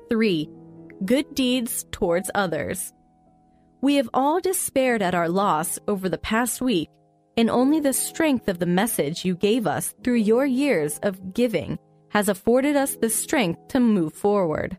3. Good deeds towards others. We have all despaired at our loss over the past week, and only the strength of the message you gave us through your years of giving has afforded us the strength to move forward.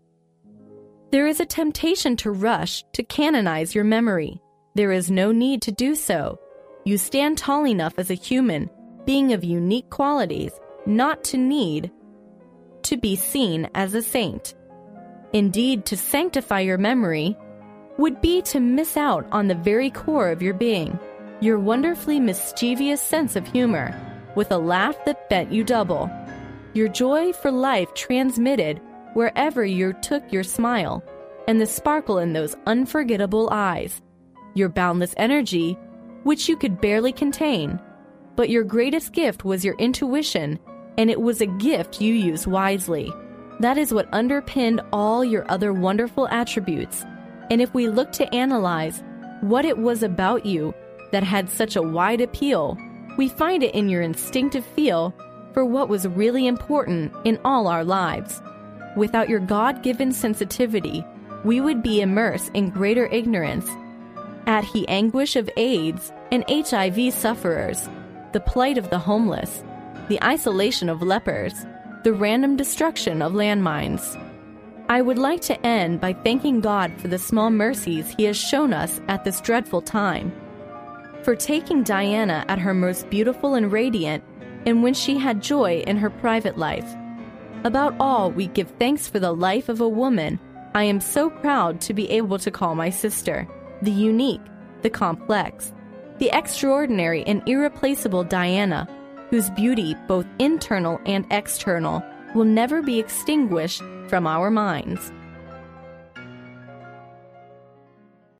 There is a temptation to rush to canonize your memory. There is no need to do so. You stand tall enough as a human, being of unique qualities, not to need to be seen as a saint. Indeed, to sanctify your memory would be to miss out on the very core of your being, your wonderfully mischievous sense of humor, with a laugh that bent you double, your joy for life transmitted wherever you took your smile, and the sparkle in those unforgettable eyes, your boundless energy, which you could barely contain. But your greatest gift was your intuition, and it was a gift you used wisely. That is what underpinned all your other wonderful attributes. And if we look to analyze what it was about you that had such a wide appeal, we find it in your instinctive feel for what was really important in all our lives. Without your God-given sensitivity, we would be immersed in greater ignorance at the anguish of AIDS and HIV sufferers, the plight of the homeless, the isolation of lepers, the random destruction of landmines. I would like to end by thanking God for the small mercies He has shown us at this dreadful time, for taking Diana at her most beautiful and radiant, and when she had joy in her private life. Above all, we give thanks for the life of a woman I am so proud to be able to call my sister, the unique, the complex, the extraordinary and irreplaceable Diana, whose beauty, both internal and external, will never be extinguished from our minds.